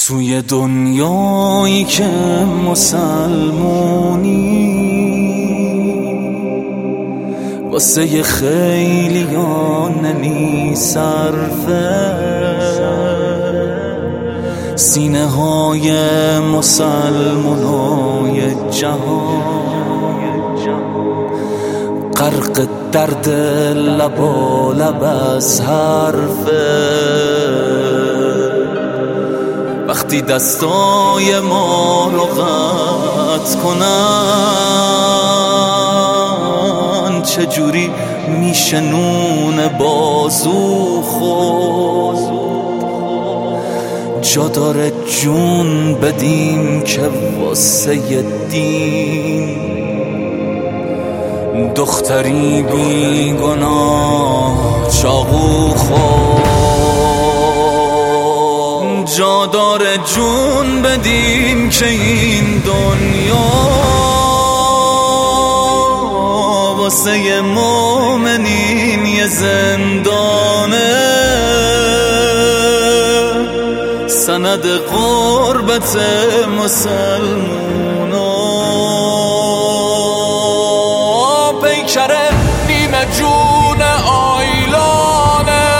توی دنیایی که مسلمونی واسه خیلیان نمی صرفه، سینه های مسلمانای جهان غرق درد لبا لب از حرفه. وقتی دستای ما رو قطع کنن چجوری میشه نون بازو خورد؟ جا داره جون بدیم که واسه دین دختری بی گناه چاقو خورد. جا داره جون بدیم که این دنیا واسه مومنین یه زندانه، سند غربت مسلمونا. پیکره نیمه جون آیلانه،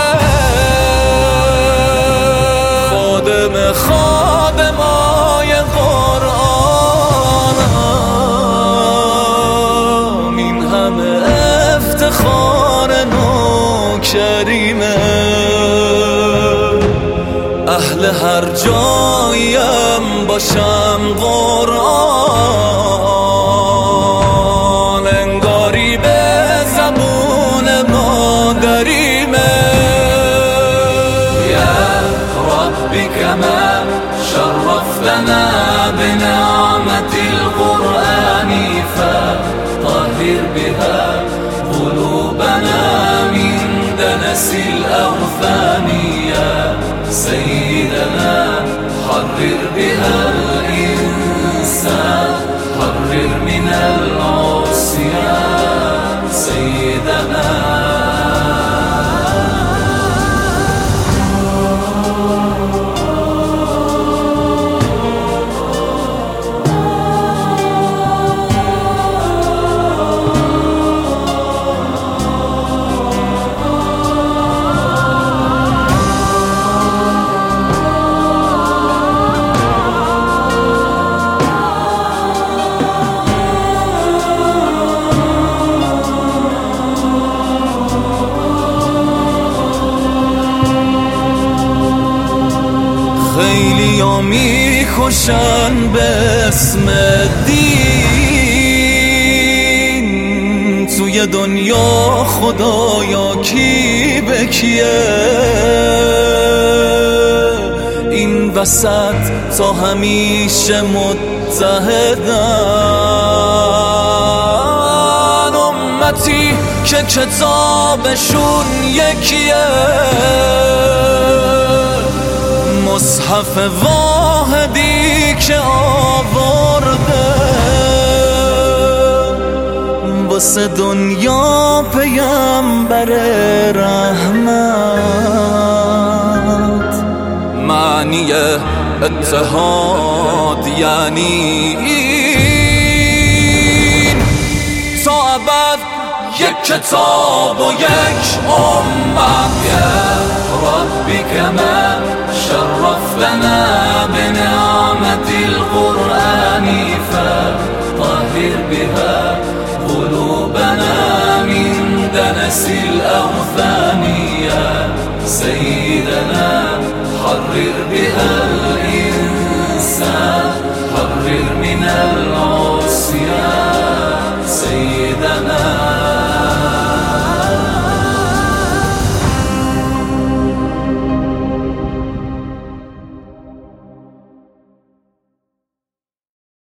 خادمای قرآنم، این همه افتخار نوکریمه. اهل هر جاییم باشم قرآن انگاری به زبون مادریمه. كما شرفتنا بنعمة القرآن فطهر بها قلوبنا من دنس الأوثان. يا سيدنا حرر بها الإنسان، حرر من العصيان سيدنا. خیلی ها می کشن به اسم دین، توی دنیا خدایا کی به کیه؟ این وسط تا همیشه متحدن، امتی که کتابشون یکیه. مصحف واحدی که آورده واسه دنیا پیامبر رحمت. معنی اتحاد یعنی این تا ابد یک کتاب و یک امت. یا ربی کما شرفتنا بنعمة القرآن فطهر بها قلوبنا من دنس الأوثان. يا